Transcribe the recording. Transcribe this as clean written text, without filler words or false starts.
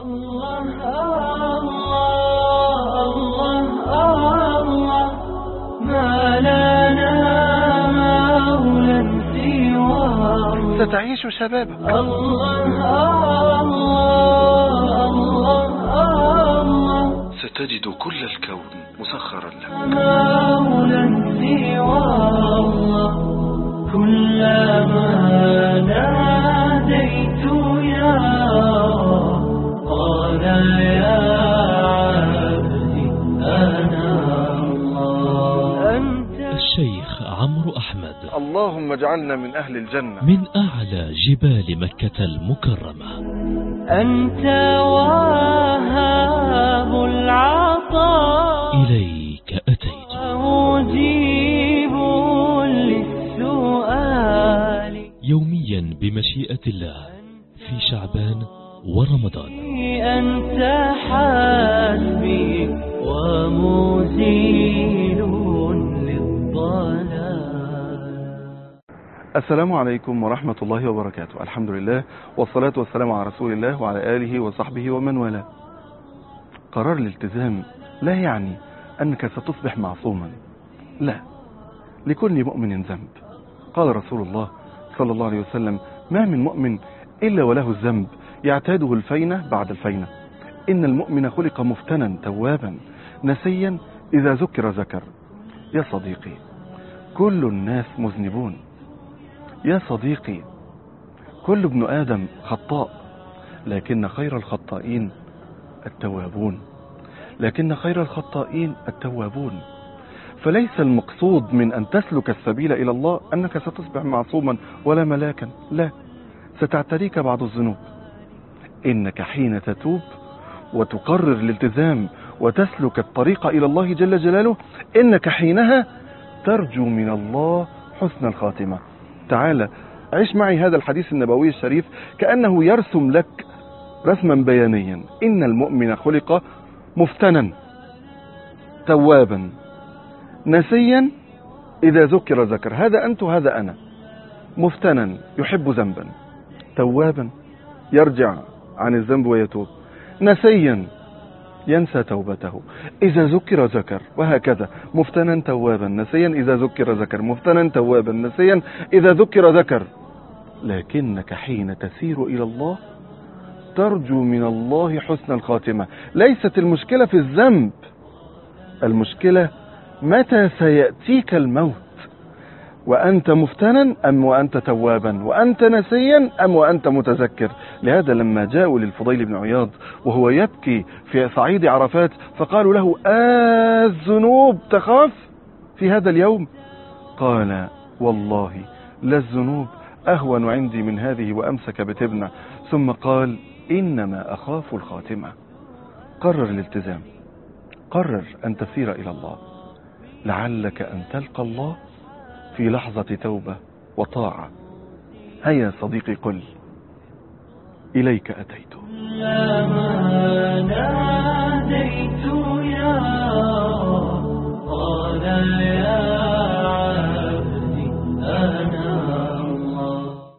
الله الله الله ما لنا مولى سواه ستعيش شبابك. الله ستجد كل الكون مسخرا لك. مولى سواه كلما ناديت يا قال يا عبدي أنا الله. الشيخ عمرو أحمد. اللهم اجعلنا من أهل الجنة. من أعلى جبال مكة المكرمة. أنت وهاب العطاء إليك أتيت مجيب للسؤال يوميا بمشيئة الله في شعبان ورمضان. أنت حسبي ومزيل للضلال. السلام عليكم ورحمة الله وبركاته. الحمد لله والصلاة والسلام على رسول الله وعلى آله وصحبه ومن والاه. قرار الالتزام لا يعني أنك ستصبح معصوما، لا، لكل مؤمن ذنب. قال رسول الله صلى الله عليه وسلم: ما من مؤمن إلا وله الذنب يعتاده الفينة بعد الفينة. إن المؤمن خلق مفتنا توابا نسيا إذا ذكر ذكر. يا صديقي، كل الناس مذنبون. يا صديقي، كل ابن آدم خطاء، لكن خير الخطائين التوابون. فليس المقصود من أن تسلك السبيل إلى الله أنك ستصبح معصوما ولا ملاكا، لا، ستعتريك بعض الذنوب. إنك حين تتوب وتقرر الالتزام وتسلك الطريق إلى الله جل جلاله، إنك حينها ترجو من الله حسن الخاتمة. تعال عيش معي هذا الحديث النبوي الشريف كأنه يرسم لك رسما بيانيا. إن المؤمن خلق مفتنا توابا نسيا إذا ذكر ذكر. هذا أنت وهذا أنا. مفتنا يحب ذنبا، توابا يرجع عن الذنب ويتوب، نسيا ينسى توبته إذا ذكر ذكر، وهكذا مفتنا توابا نسيا إذا ذكر ذكر، مفتنا توابا نسيا إذا ذكر ذكر. لكنك حين تسير إلى الله ترجو من الله حسن الخاتمة. ليست المشكلة في الذنب، المشكلة متى سيأتيك الموت، وأنت مفتنا أم وأنت توابا، وأنت نسيا أم وأنت متذكر. لهذا لما جاءوا للفضيل بن عياض وهو يبكي في صعيد عرفات فقالوا له: الذنوب تخاف في هذا اليوم؟ قال: والله للذنوب أهون عندي من هذه، وأمسك بتبنة. ثم قال: إنما أخاف الخاتمة. قرر الالتزام، قرر أن تسير إلى الله، لعلك أن تلقى الله في لحظة توبة وطاعة. هيا صديقي، قل: إليك أتيت.